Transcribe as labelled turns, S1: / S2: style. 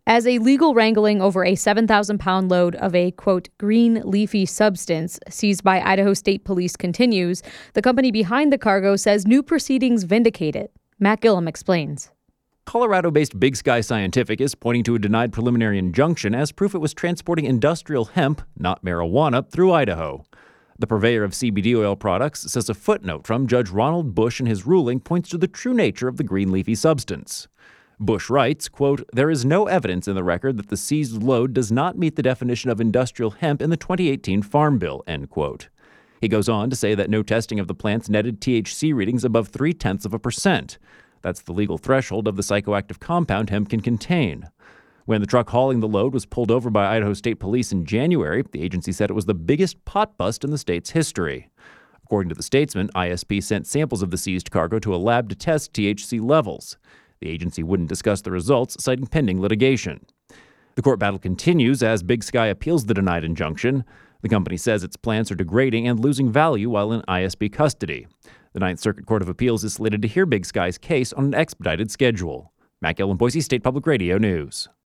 S1: As a legal wrangling over a 7,000-pound load of a, quote, green leafy substance seized by Idaho State Police continues, the company behind the cargo says new proceedings vindicate it. Matt Gillum explains.
S2: Colorado-based Big Sky Scientific is pointing to a denied preliminary injunction as proof it was transporting industrial hemp, not marijuana, through Idaho. The purveyor of CBD oil products says a footnote from Judge Ronald Bush in his ruling points to the true nature of the green leafy substance. Bush writes, quote, "There is no evidence in the record that the seized load does not meet the definition of industrial hemp in the 2018 Farm Bill," end quote. He goes on to say that no testing of the plants netted THC readings above 0.3%. That's the legal threshold of the psychoactive compound hemp can contain. When the truck hauling the load was pulled over by Idaho State Police in January, the agency said it was the biggest pot bust in the state's history. According to the Statesman, ISP sent samples of the seized cargo to a lab to test THC levels. The agency wouldn't discuss the results, citing pending litigation. The court battle continues as Big Sky appeals the denied injunction. The company says its plants are degrading and losing value while in ISP custody. The Ninth Circuit Court of Appeals is slated to hear Big Sky's case on an expedited schedule. Matt Gillum, Boise State Public Radio News.